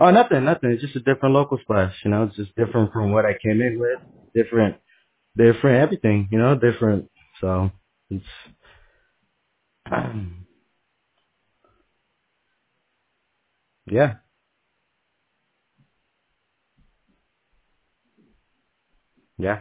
Oh, nothing, nothing. It's just a different local splash. It's just different from what I came in with. Different, different everything. Different. So it's yeah, yeah,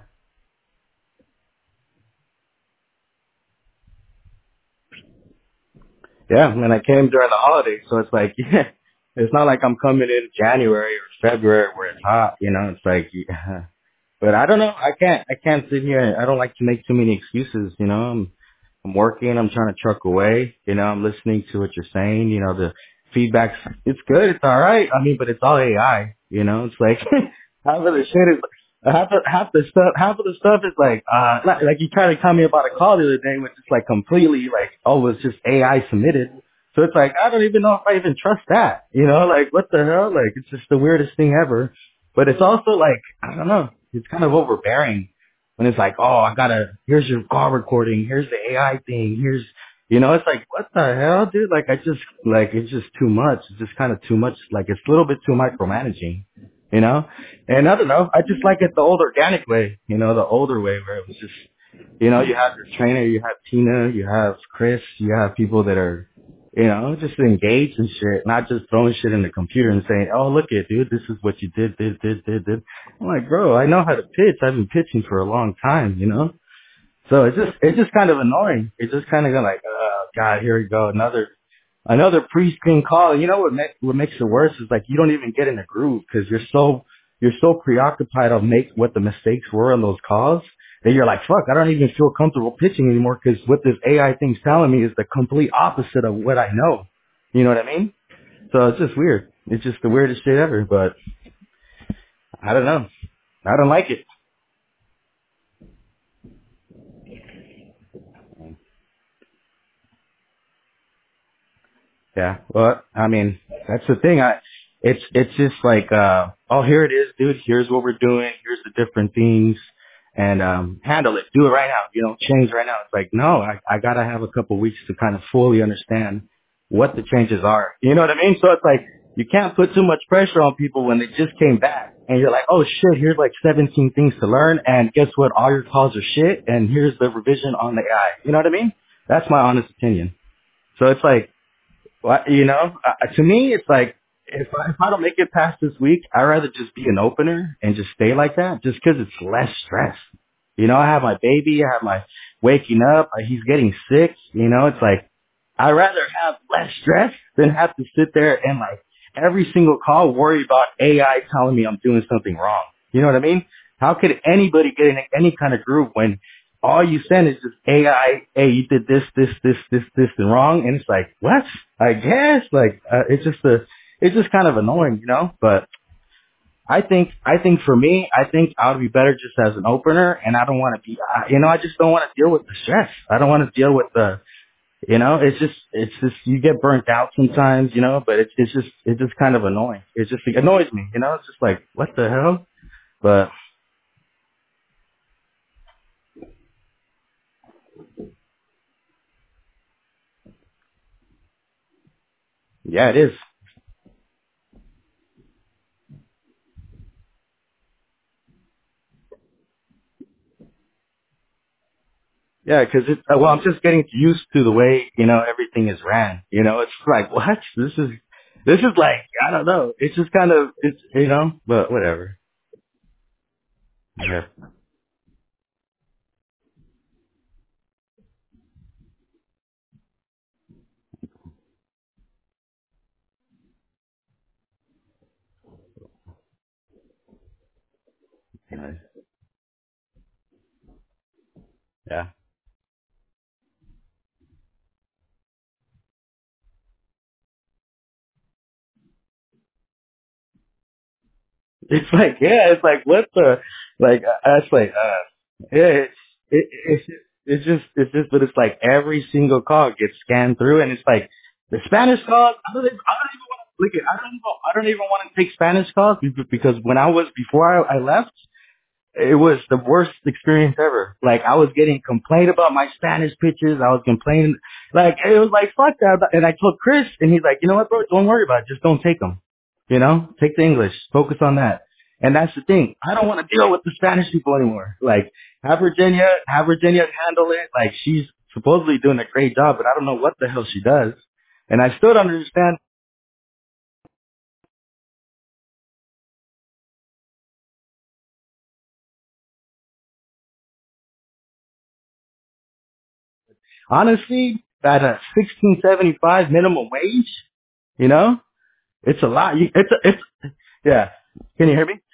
yeah. And I came during the holidays, so it's like yeah, it's not like I'm coming in January or February where it's hot. It's like yeah. But I don't know. I can't sit here. I don't like to make too many excuses. I'm working. I'm trying to truck away. I'm listening to what you're saying. The feedback's, it's good. It's all right. I mean, but it's all AI. It's like half of the shit is, half of the stuff is like you tried to tell me about a call the other day, which is like completely like, oh, it's just AI submitted. So it's like, I don't even know if I even trust that. Like what the hell? Like it's just the weirdest thing ever. But it's also like, I don't know. It's kind of overbearing when it's like, oh, here's your call recording, here's the AI thing, it's like, what the hell, dude? Like, it's just too much. It's just kind of too much. Like, it's a little bit too micromanaging, you know? And I don't know. I just like it the old organic way, the older way where it was just, you have your trainer, you have Tina, you have Chris, you have people that are, just engaged and shit, not just throwing shit in the computer and saying, oh, look it, dude, this is what you did. I'm like, bro, I know how to pitch. I've been pitching for a long time. So it's just kind of annoying. It's just kind of like, oh God, here we go, another pre-screen call. What makes it worse is like you don't even get in a groove because you're so preoccupied of what the mistakes were on those calls that you're like, fuck, I don't even feel comfortable pitching anymore because what this AI thing's telling me is the complete opposite of what I know. You know what I mean? So it's just weird. It's just the weirdest shit ever. But I don't know. I don't like it. Yeah. Well, I mean, that's the thing. It's just like, oh, here it is, dude. Here's what we're doing. Here's the different things, and handle it. Do it right now. Change right now. It's like, no, I gotta have a couple weeks to kind of fully understand what the changes are. You know what I mean? So it's like you can't put too much pressure on people when they just came back, and you're like, oh shit, here's like 17 things to learn, and guess what? All your calls are shit, and here's the revision on the AI. You know what I mean? That's my honest opinion. So it's like. Well, to me, it's like if I don't make it past this week, I'd rather just be an opener and just stay like that, just 'cause it's less stress. I have my baby, I have my waking up, he's getting sick. It's like I'd rather have less stress than have to sit there and like every single call worry about AI telling me I'm doing something wrong. You know what I mean? How could anybody get in any kind of groove when all you send is just AI, hey, you did this, and wrong, and it's like, what? I guess, like, it's just kind of annoying, but I think for me, I think I would be better just as an opener, and I don't want to be, I just don't want to deal with the stress. I don't want to deal with it's just, you get burnt out sometimes, but it's just kind of annoying. It annoys me, it's just like, what the hell? But yeah, it is. Yeah, because well, I'm just getting used to the way everything is ran. It's like what this is like I don't know. It's just kind of but whatever. Yeah, yeah, yeah. It's like it's like what the it's like yeah, it's just but it's like every single call gets scanned through, and it's like the Spanish calls. I don't even want to look at. I don't even want to take Spanish calls because when I was before I left. It was the worst experience ever. Like I was getting complained about my Spanish pitches. I was complaining, like it was like fuck that. And I told Chris, and he's like, you know what, bro? Don't worry about it. Just don't take them. You know, take the English, focus on that. And that's the thing. I don't want to deal with the Spanish people anymore. Like, have Virginia handle it. Like, she's supposedly doing a great job, but I don't know what the hell she does. And I still don't understand. Honestly, at a 16.75 minimum wage, you know, it's a lot. Yeah. Can you hear me?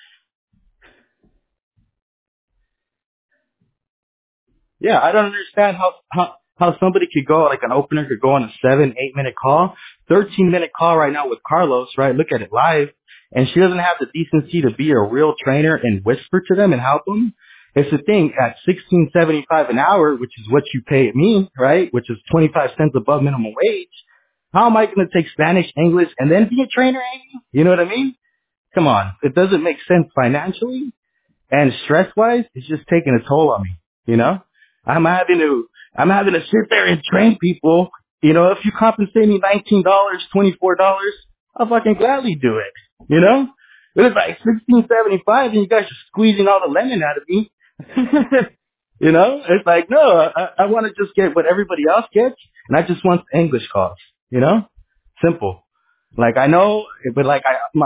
Yeah, I don't understand how somebody could go, like an opener could go on a 7, 8 minute call, 13-minute call right now with Carlos, right? Look at it live. And she doesn't have the decency to be a real trainer and whisper to them and help them. It's the thing at 16.75 an hour, which is what you pay me, right? Which is 25 cents above minimum wage. How am I going to take Spanish, English, and then be a trainer, Amy? You know what I mean? Come on. It doesn't make sense financially. And stress wise, it's just taking a toll on me. You know, I'm having to, I'm having to sit there and train people. You know, if you compensate me $19, $24, I'll fucking gladly do it. You know, but it's like 16.75, and you guys are squeezing all the lemon out of me. You know, it's like no, I want to just get what everybody else gets, and I just want English calls. You know, simple. Like I know, but like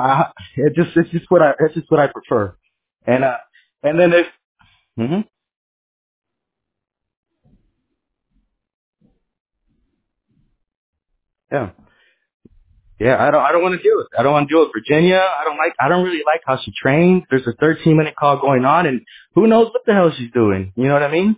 it's just what I prefer. And and then if, hmm yeah, yeah, I don't want to deal with it. I don't want to deal with Virginia. I don't really like how she trains. There's a 13-minute call going on, and who knows what the hell she's doing. You know what I mean?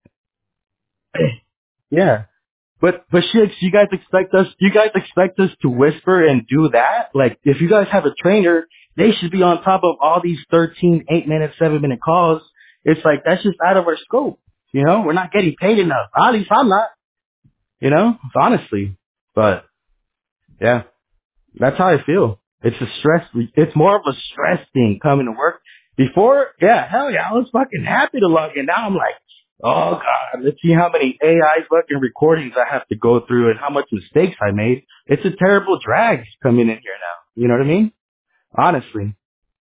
Yeah. But shit, you guys expect us to whisper and do that? Like, if you guys have a trainer, they should be on top of all these 13, 8 minute, 7 minute calls. It's like, that's just out of our scope. You know, we're not getting paid enough. At least I'm not, you know, honestly. But, yeah. That's how I feel. It's more of a stress thing coming to work. Before, yeah, hell yeah, I was fucking happy to log in. Now I'm like, oh god, let's see how many AI fucking recordings I have to go through and how much mistakes I made. It's a terrible drag coming in here now. You know what I mean? Honestly.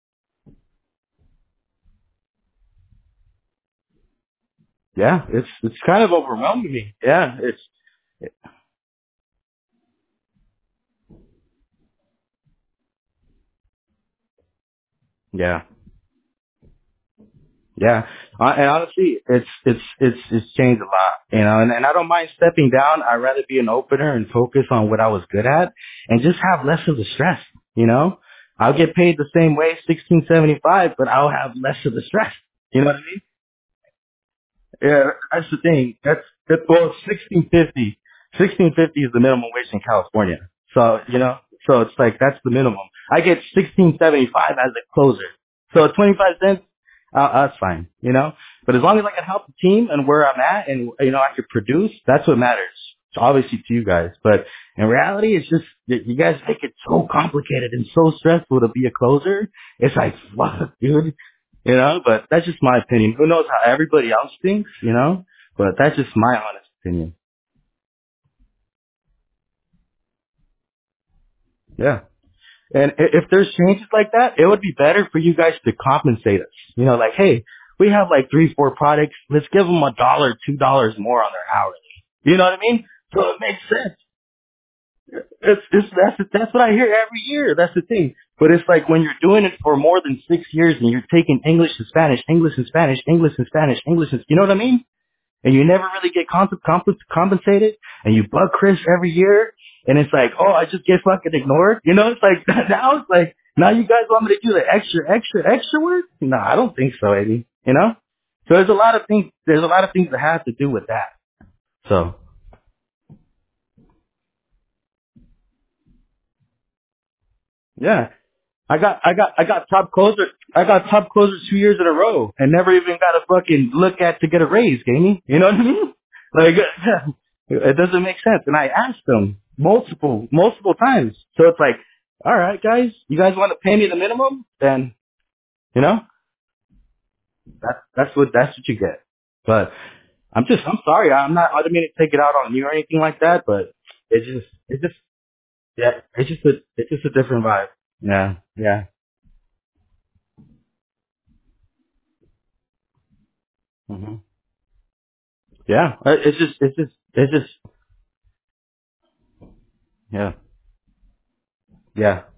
Yeah, it's kind of overwhelming me. Yeah, yeah. Yeah, and honestly, it's changed a lot, you know. And I don't mind stepping down. I'd rather be an opener and focus on what I was good at, and just have less of the stress. You know, I'll get paid the same way, 16.75, but I'll have less of the stress. You know what I mean? Yeah, that's the thing. That's well, 1650. 1650 is the minimum wage in California. So you know, so it's like that's the minimum. I get 16.75 as a closer. So 25 cents, that's fine. You know, but as long as I can help the team and where I'm at, and you know, I could produce, that's what matters. So obviously to you guys, but in reality, it's just that you guys make it so complicated and so stressful to be a closer. It's like, fuck, dude. You know, but that's just my opinion. Who knows how everybody else thinks, you know? But that's just my honest opinion. Yeah. And if there's changes like that, it would be better for you guys to compensate us. You know, like, hey, we have like 3, 4 products. Let's give them $1, $2 more on their hourly. You know what I mean? So it makes sense. That's what I hear every year. That's the thing. But it's like when you're doing it for more than 6 years and you're taking English and Spanish, English and Spanish, English and Spanish, English and, you know what I mean? And you never really get compensated, and you bug Chris every year, and it's like, oh, I just get fucking ignored. You know, it's like now it's like now you guys want me to do the extra work? No, I don't think so, Eddie. You know, so there's a lot of things. There's a lot of things that have to do with that. So yeah, I got top closer. I got top closer 2 years in a row, and never even got a fucking look at to get a raise, Gamey. You know what I mean? Like, it doesn't make sense. And I asked them multiple times. So it's like, all right, guys, you guys want to pay me the minimum? Then, you know, that's what you get. But I'm sorry. I didn't mean to take it out on you or anything like that, but it's just, yeah, it's just a different vibe. Yeah. Yeah. Hmm. Yeah. It's just, yeah. Yeah.